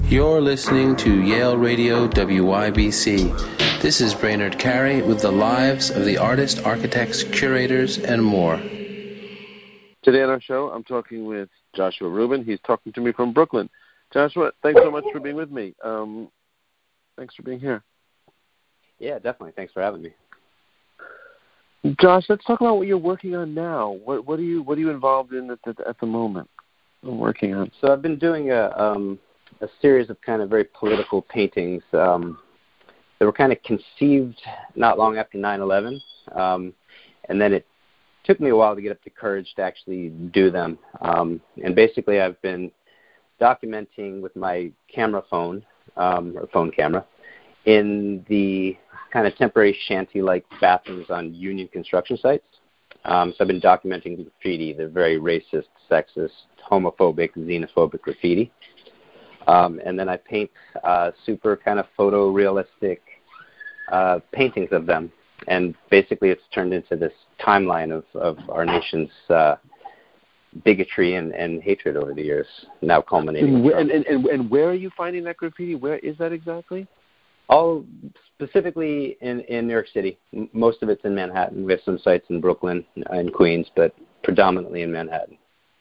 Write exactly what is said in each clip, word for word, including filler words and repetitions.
You're listening to Yale Radio W Y B C. This is Brainerd Carey with the lives of the artists, architects, curators, and more. Today on our show, I'm talking with Joshua Rubin. He's talking to me from Brooklyn. Joshua, thanks so much for being with me. Um, thanks for being here. Yeah, definitely. Thanks for having me. Josh, let's talk about what you're working on now. What, what are you What are you involved in at the, at the moment? I'm working on. So I've been doing a um, a series of kind of very political paintings um, that were kind of conceived not long after nine eleven, um, and then it took me a while to get up the courage to actually do them. Um, and basically, I've been documenting with my camera phone um, or phone camera in the kind of temporary shanty-like bathrooms on union construction sites. Um, so I've been documenting graffiti, the very racist, sexist, homophobic, xenophobic graffiti. Um, and then I paint uh, super kind of photorealistic uh, paintings of them. And basically it's turned into this timeline of, of our nation's uh, bigotry and, and hatred over the years, now culminating. And, and, and, and where are you finding that graffiti? Where is that exactly? All specifically in, in New York City. Most of it's in Manhattan. We have some sites in Brooklyn and Queens, but predominantly in Manhattan.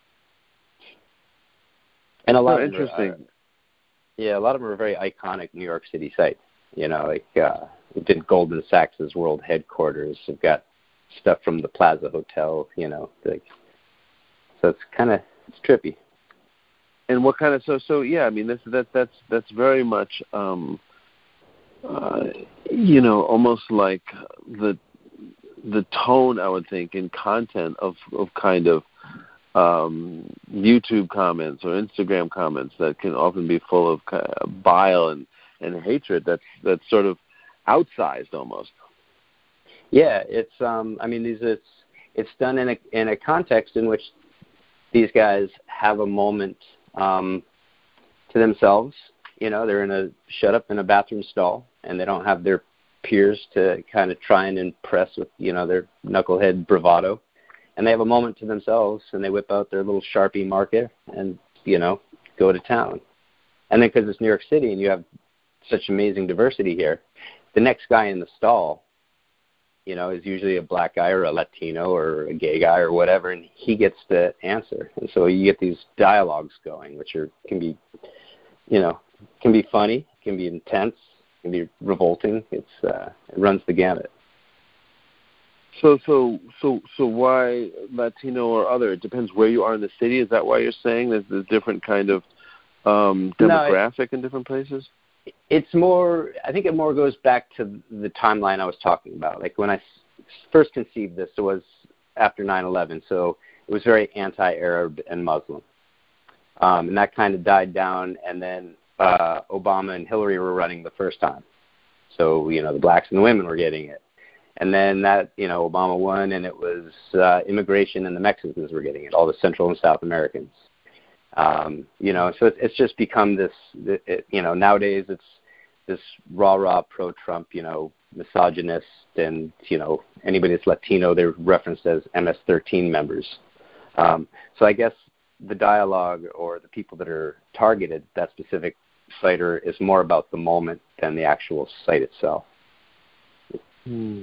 And a lot oh, of interesting. Are, yeah, a lot of them are very iconic New York City sites. You know, like uh, we did Goldman Sachs' world headquarters. We've got stuff from the Plaza Hotel. You know, like, so it's kind of it's trippy. And what kind of so so yeah? I mean, this that that's that's very much. Um, Uh, you know, almost like the the tone, I would think, in content of, of kind of um, YouTube comments or Instagram comments that can often be full of kind of bile and, and hatred. That's that's sort of outsized almost. Yeah, it's. Um, I mean, these it's it's done in a in a context in which these guys have a moment um, to themselves. You know, they're in a shut up in a bathroom stall, and they don't have their peers to kind of try and impress with, you know, their knucklehead bravado. And they have a moment to themselves, and they whip out their little Sharpie marker and, you know, go to town. And then because it's New York City and you have such amazing diversity here, the next guy in the stall, you know, is usually a black guy or a Latino or a gay guy or whatever, and he gets to answer. And so you get these dialogues going, which are can be, you know, can be funny, can be intense, can be revolting. It's uh, it runs the gamut. So, so, so, so, why Latino or other? It depends where you are in the city. Is that why you're saying there's a different kind of um, demographic no, it, in different places? It's more. I think it more goes back to the timeline I was talking about. Like when I first conceived this, it was after nine eleven, so it was very anti-Arab and Muslim, um, and that kind of died down, and then. Uh, Obama and Hillary were running the first time. So, you know, the blacks and the women were getting it. And then that, you know, Obama won, and it was uh, immigration and the Mexicans were getting it, all the Central and South Americans. Um, you know, so it's, it's just become this, it, you know, nowadays it's this rah-rah pro-Trump, you know, misogynist, and, you know, anybody that's Latino, they're referenced as M S thirteen members. Um, so I guess the dialogue or the people that are targeted, that specific citer, is more about the moment than the actual site itself. Hmm.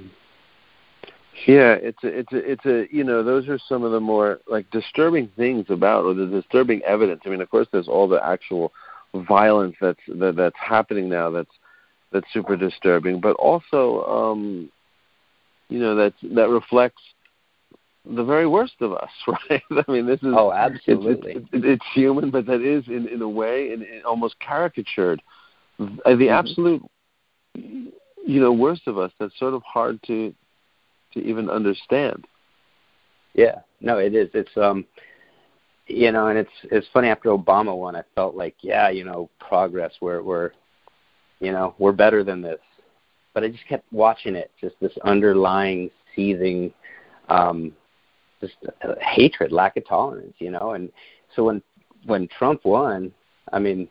Yeah, it's a, it's a, it's a, you know, those are some of the more like disturbing things about, or the disturbing evidence. I mean, of course, there's all the actual violence that's that, that's happening now. That's that's super disturbing, but also, um, you know, that that reflects the very worst of us, right? I mean, this is oh, absolutely. It's, it's, it's human, but that is in, in a way, in, in almost caricatured, the mm-hmm. absolute, you know, worst of us. That's sort of hard to to even understand. Yeah, no, it is. It's um, you know, and it's it's funny. After Obama won, I felt like, yeah, you know, progress. We're we're, you know, we're better than this. But I just kept watching it, just this underlying seething. Um, Just uh, hatred, lack of tolerance, you know. And so when when Trump won, I mean,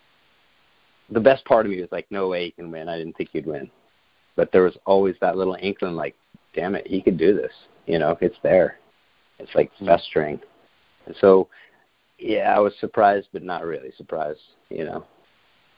the best part of me was like, no way he can win. I didn't think he'd win. But there was always that little inkling like, damn it, he could do this. You know, it's there. It's like festering. And so, yeah, I was surprised, but not really surprised, you know.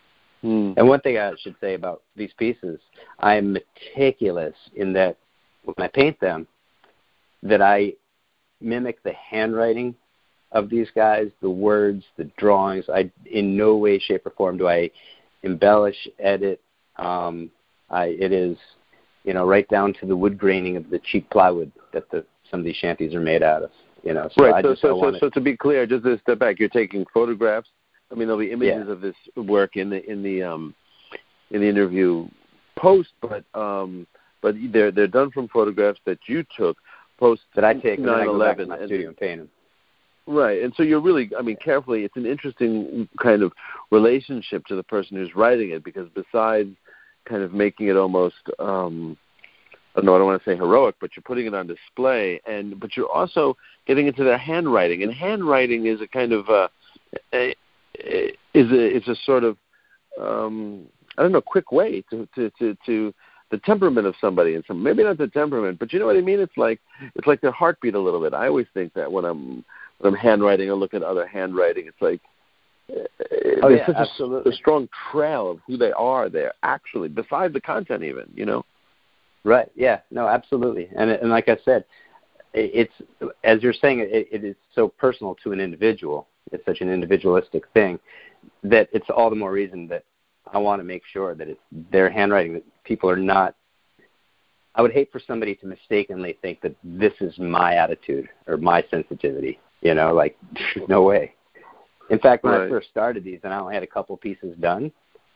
Hmm. And one thing I should say about these pieces, I'm meticulous in that when I paint them, that I mimic the handwriting of these guys, the words, the drawings. I, in no way, shape, or form do I embellish, edit. Um, I, it is, you know, right down to the wood graining of the cheap plywood that the, some of these shanties are made out of. You know, so right. I So, just, so, I so, wanna, so to be clear, just to step back, you're taking photographs. I mean, there'll be images yeah. of this work in the in the um, in the interview post, but um, but they're they're done from photographs that you took post that I take, and then I go back to my and, studio and paint them. Right, and so you're really, I mean, carefully, it's an interesting kind of relationship to the person who's writing it, because besides kind of making it almost, um, I don't know, I don't want to say heroic, but you're putting it on display, and but you're also getting into their handwriting, and handwriting is a kind of, uh, a, is a is a sort of, um, I don't know, quick way to to to, to the temperament of somebody, and some maybe not the temperament, but you know what I mean. It's like it's like their heartbeat a little bit. I always think that when I'm when I'm handwriting or look at other handwriting, it's like uh, oh, there's yeah, such absolutely. a, a strong trail of who they are there, actually, besides the content, even, you know. Right. Yeah. No. Absolutely. And and like I said, it, it's as you're saying, it, it is so personal to an individual. It's such an individualistic thing that it's all the more reason that I want to make sure that it's their handwriting, that people are not. I would hate for somebody to mistakenly think that this is my attitude or my sensitivity. You know, like no way. In fact, when Right. I first started these, and I only had a couple pieces done,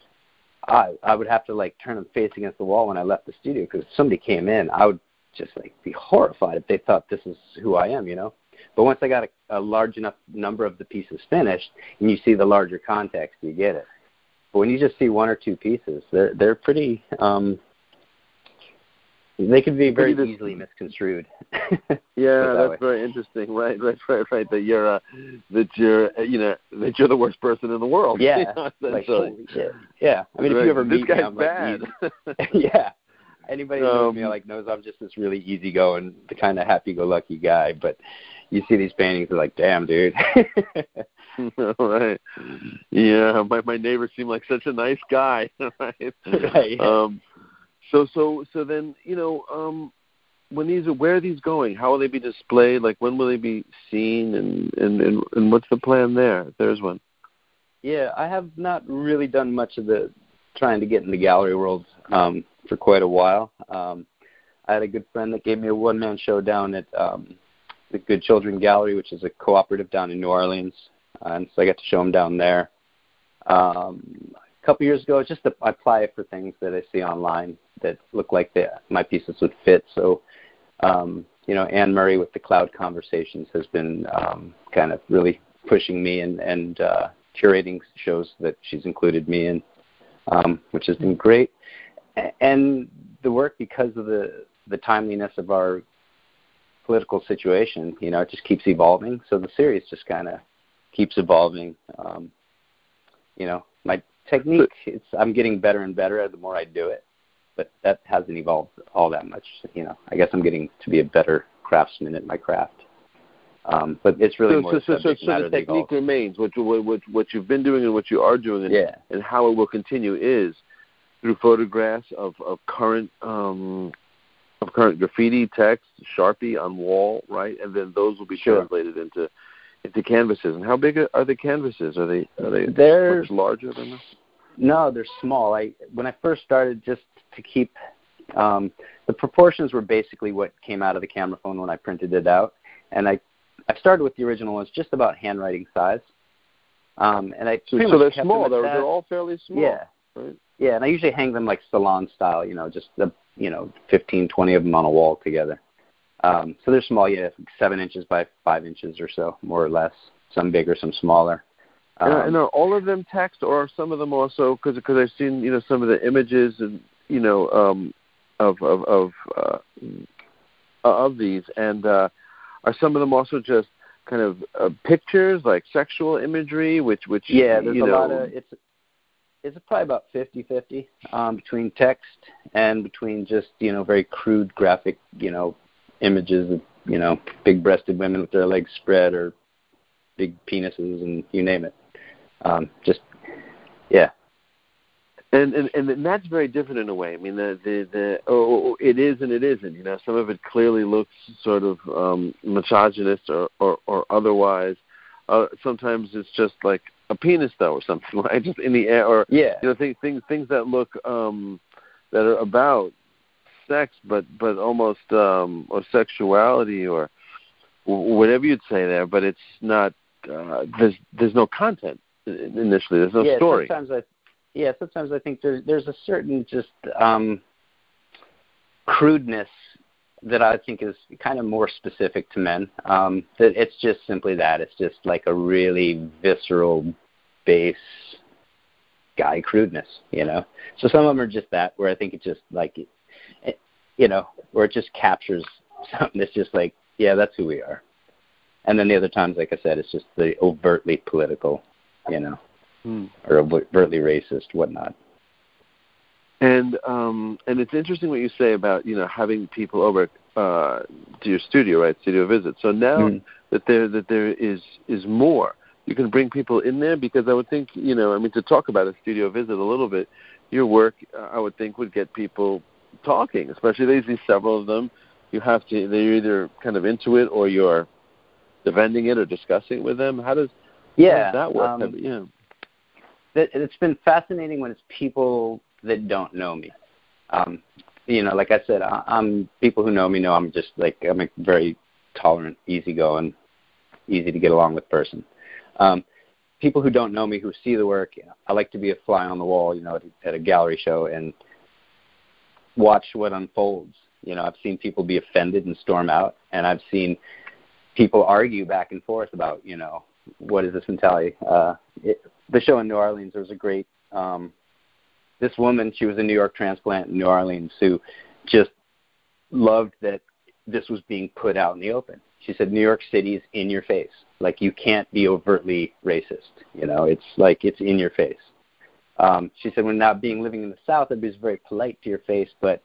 I I would have to like turn them face against the wall when I left the studio, because if somebody came in, I would just like be horrified if they thought this is who I am, you know. But once I got a, a large enough number of the pieces finished, and you see the larger context, you get it. But when you just see one or two pieces, they're they're pretty. Um, they can be very Pretty easily misconstrued. Yeah, that that's way. very interesting. Right, right, right, right. That you're, uh, that you're, uh, you know, that you're the worst person in the world. Yeah, You know, like so, holy shit. Yeah, I mean, if right. you ever this meet guy's me, I'm bad. like, yeah. Anybody who knows Um, me like knows I'm just this really easygoing, the kind of happy-go-lucky guy. But you see these paintings, they're like, damn, dude. Right. Yeah, my my neighbor seemed like such a nice guy. Right. Right, yeah. Um. So so so then you know um, when these are where are these going? How will they be displayed? Like when will they be seen? And and and, and what's the plan there? If there's one. Yeah, I have not really done much of the trying to get in the gallery world um, for quite a while. Um, I had a good friend that gave me a one-man show down at um, the Good Children Gallery, which is a cooperative down in New Orleans, uh, and so I got to show him down there. Um, a couple years ago, just to, I apply for things that I see online that look like they, my pieces would fit. So, um, you know, Anne Murray with the Cloud Conversations has been um, kind of really pushing me and, and uh, curating shows that she's included me in, um, which has been great. And the work, because of the, the timeliness of our political situation, you know, it just keeps evolving. So the series just kind of keeps evolving. Um, you know, my technique, it's, I'm getting better and better the more I do it, but that hasn't evolved all that much. You know, I guess I'm getting to be a better craftsman at my craft. Um, but it's really so, more so, the so, subject so, so matter the technique evolves. remains. What, you, what, what you've been doing and what you are doing, and, Yeah. and how it will continue is through photographs of, of current um, of current graffiti, text, Sharpie on wall, right, and then those will be Sure. translated into into canvases. And how big are the canvases? Are they are they They're, much larger than this? No, they're small. I when I first started, just to keep um, the proportions were basically what came out of the camera phone when I printed it out, and I I started with the original ones just about handwriting size, um, and I So, pretty so much they're kept small. them at They're that. they're all fairly small. Yeah, right? yeah, and I usually hang them like salon style, you know, just the you know fifteen, twenty of them on a wall together. Um, so they're small, yeah, seven inches by five inches or so, more or less. Some bigger, some smaller. Um, and, and are all of them text, or are some of them also? Because because I've seen you know some of the images and you know um, of of of, uh, of these, and uh, are some of them also just kind of uh, pictures, like sexual imagery, which which yeah, there's you a know, lot of it's. It's probably about fifty-fifty um, between text and between just, you know, very crude graphic, you know, images of, you know, big-breasted women with their legs spread or big penises and you name it. Um, just, yeah. And, and and that's very different in a way. I mean, the the, the oh, it is and it isn't. You know, some of it clearly looks sort of um, misogynist or, or, or otherwise. Uh, sometimes it's just like a penis, though, or something, right? Just in the air, or yeah, you know, things things things that look um, that are about sex, but but almost um, or sexuality or whatever you'd say there. But it's not. Uh, there's there's no content initially. There's no yeah, story. Sometimes I. Yeah, sometimes I think there's there's a certain just um, crudeness that I think is kind of more specific to men. Um, that it's just simply that it's just like a really visceral, base guy crudeness, you know. So some of them are just that, where I think it's just like, it, you know, where it just captures something that's just like, yeah, that's who we are. And then the other times, like I said, it's just the overtly political, you know. Or overtly racist, whatnot. And um, and it's interesting what you say about, you know, having people over uh, to your studio, right? Studio visits. So now mm. that there that there is is more, you can bring people in there, because I would think, you know, I mean, to talk about a studio visit a little bit, your work, uh, I would think, would get people talking. Especially there's these several of them. You have to. They're either kind of into it, or you're defending it or discussing it with them. How does, yeah, how does that work? Um, yeah. It's been fascinating when it's people that don't know me. Um, you know, like I said, I, I'm people who know me know I'm just like I'm a very tolerant, easygoing, easy to get along with person. Um, people who don't know me, who see the work, you know, I like to be a fly on the wall, you know, at, at a gallery show and watch what unfolds. You know, I've seen people be offended and storm out, and I've seen people argue back and forth about, you know, what is this mentality? Uh, it, the show in New Orleans, there was a great, um, this woman, she was a New York transplant in New Orleans, who just loved that this was being put out in the open. She said, New York City is in your face. Like, you can't be overtly racist. You know, it's like, it's in your face. Um, she said, when not being living in the South, everybody's very polite to your face, but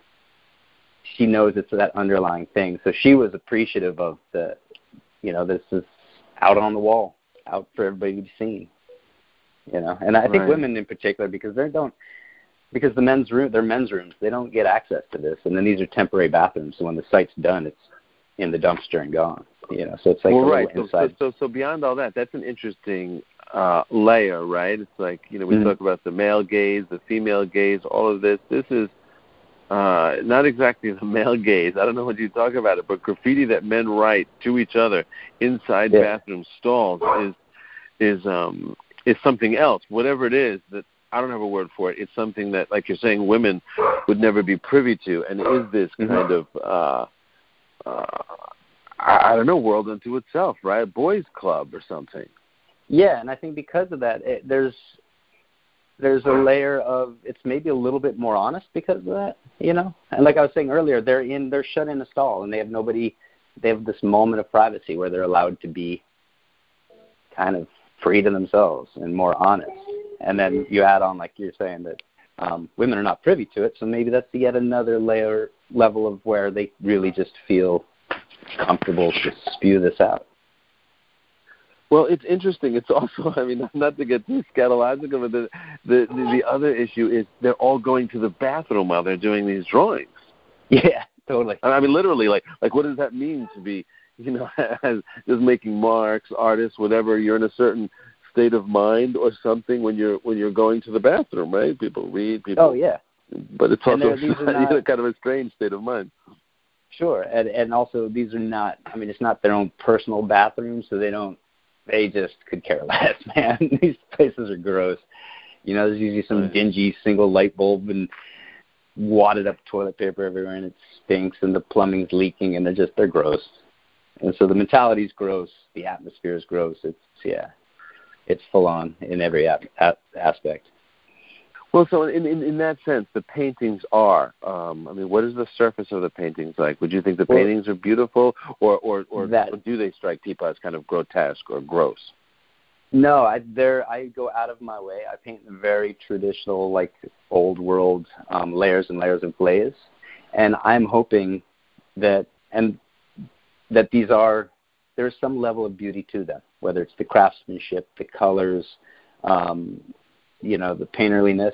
she knows it's that underlying thing. So she was appreciative of the, you know, this is out on the wall, out for everybody to be seen. You know, and I think right. women in particular, because they don't, because the men's room, they're men's rooms, they don't get access to this. And then these are temporary bathrooms, so when the site's done, it's in the dumpster and gone. You know, so it's like well, a right. little so, inside. So, so, so beyond all that, that's an interesting uh, layer, right? It's like, you know, we mm-hmm. talk about the male gaze, the female gaze, all of this. This is uh, not exactly the male gaze. I don't know what you talk about it, but graffiti that men write to each other inside yeah. bathroom stalls is is um. is something else, whatever it is, that I don't have a word for it. It's something that, like you're saying, women would never be privy to. And is this mm-hmm. kind of, uh, uh, I, I don't know, world unto itself, right? A boys' club or something. Yeah, and I think because of that, it, there's there's a layer of, it's maybe a little bit more honest because of that, you know? And like I was saying earlier, they're in, they're shut in a stall, and they have nobody, they have this moment of privacy where they're allowed to be kind of free to themselves and more honest. And then you add on, like you're saying, that um, women are not privy to it, so maybe that's yet another layer level of where they really just feel comfortable to spew this out. Well, it's interesting. It's also, I mean, not to get too scatological, but the, the, the, the other issue is they're all going to the bathroom while they're doing these drawings. Yeah, totally. I mean, literally, like, like what does that mean to be, you know, just making marks, artists, whatever? You're in a certain state of mind or something when you're when you're going to the bathroom, right? People read, people. Oh yeah. But it's also not, kind of a strange state of mind. Sure, and and also these are not. I mean, it's not their own personal bathroom, so they don't. They just could care less, man. These places are gross. You know, there's usually some right. dingy single light bulb and wadded up toilet paper everywhere, and it stinks, and the plumbing's leaking, and they're just they're gross. And so the mentality's gross, the atmosphere is gross. It's yeah, it's full on in every ap- ap- aspect. Well, so in, in in that sense, the paintings are. Um, I mean, what is the surface of the paintings like? Would you think the well, paintings are beautiful, or or or, that, or do they strike people as kind of grotesque or gross? No, I there I go out of my way. I paint very traditional, like old world um, layers and layers of glaze, and I'm hoping that and. that these are, there's some level of beauty to them, whether it's the craftsmanship, the colors, um, you know, the painterliness.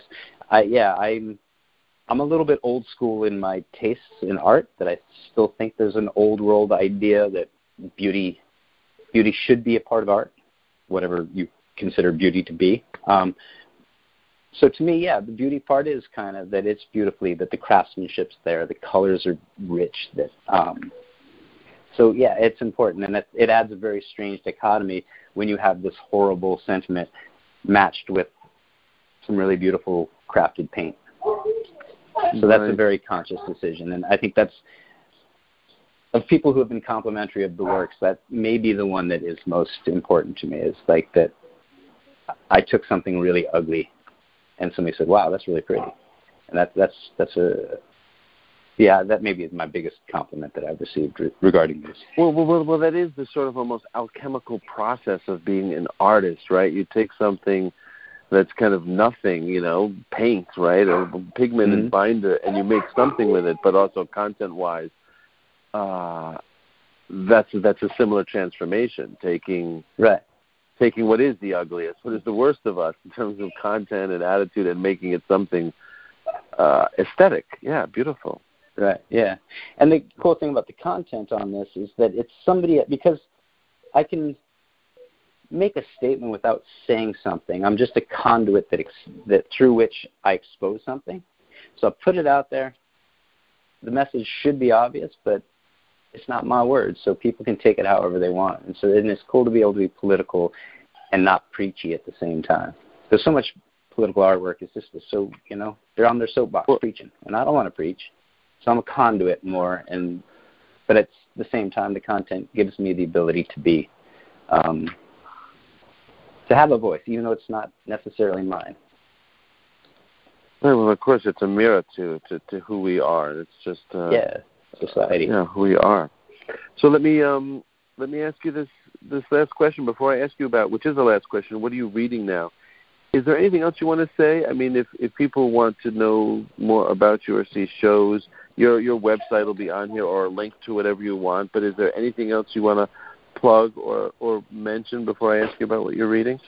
I yeah, I'm I'm a little bit old school in my tastes in art. That I still think there's an old world idea that beauty beauty should be a part of art, whatever you consider beauty to be. Um, so to me, yeah, the beauty part is kind of that it's beautifully, that the craftsmanship's there, the colors are rich. That um, so yeah, it's important, and it, it adds a very strange dichotomy when you have this horrible sentiment matched with some really beautiful crafted paint. So that's right. a very conscious decision, and I think that's, of people who have been complimentary of the works, that may be the one that is most important to me, is like that I took something really ugly and somebody said, wow, that's really pretty. And that, that's, that's a, yeah, that maybe is my biggest compliment that I've received re- regarding this. Well, well, well, well, that is the sort of almost alchemical process of being an artist, right? You take something that's kind of nothing, you know, paint, right, or pigment mm-hmm. and binder, and you make something with it, but also content-wise, uh, that's that's a similar transformation. Taking right, taking what is the ugliest, what is the worst of us in terms of content and attitude, and making it something uh, aesthetic. Yeah, beautiful. Right. Yeah, and the cool thing about the content on this is that it's somebody, because I can make a statement without saying something. I'm just a conduit that ex- that through which I expose something. So I put it out there. The message should be obvious, but it's not my words, so people can take it however they want. And so and it's cool to be able to be political and not preachy at the same time. There's so much political artwork is just so, you know, they're on their soapbox well, preaching, and I don't want to preach. So I'm a conduit more, and but at the same time, the content gives me the ability to be um, to have a voice, even though it's not necessarily mine. Well, of course, it's a mirror to, to, to who we are. It's just uh, yeah, society. Yeah, who we are. So let me um, let me ask you this this last question before I ask you about, which is the last question. What are you reading now? Is there anything else you want to say? I mean, if, if people want to know more about you or see shows, your your website will be on here or a link to whatever you want. But is there anything else you want to plug or, or mention before I ask you about what you're reading?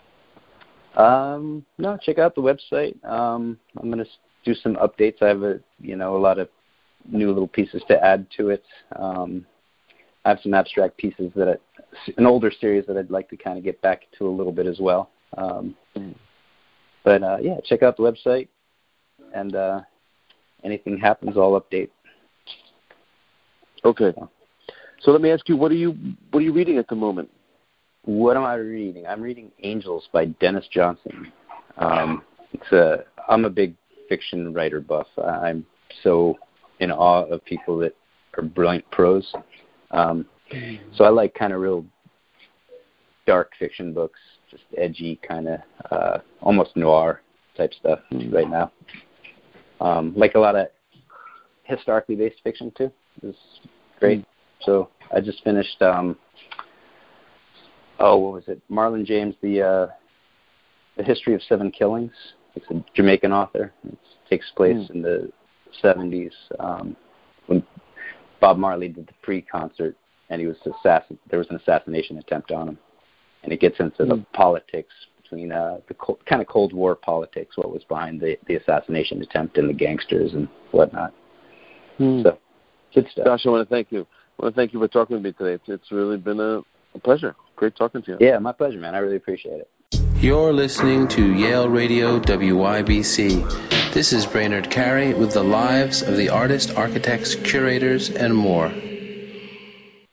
Um, no, check out the website. Um, I'm going to do some updates. I have a you know a lot of new little pieces to add to it. Um, I have some abstract pieces that I, an older series that I'd like to kind of get back to a little bit as well. Um, but uh, yeah, check out the website, and uh, anything happens, I'll update. Okay. So let me ask you, what are you what are you reading at the moment? What am I reading? I'm reading Angels by Dennis Johnson. Um, it's a I'm a big fiction writer buff. I'm so in awe of people that are brilliant prose. Um, so I like kind of real dark fiction books, just edgy kind of, uh, almost noir type stuff right now. Um, like a lot of historically based fiction too. It's great. So I just finished, um, oh, what was it? Marlon James, the uh, the History of Seven Killings. It's a Jamaican author. It takes place mm. in the seventies um, when Bob Marley did the pre-concert, and he was assassin. There was an assassination attempt on him, and it gets into mm. the politics between uh, the co- kind of Cold War politics, what was behind the, the assassination attempt, and the gangsters and whatnot. Mm. So, good stuff. Josh, I want to thank you. I want to thank you for talking with me today. It's, it's really been a, a pleasure. Great talking to you. Yeah, my pleasure, man. I really appreciate it. You're listening to Yale Radio W Y B C. This is Brainerd Carey with the lives of the artists, architects, curators, and more.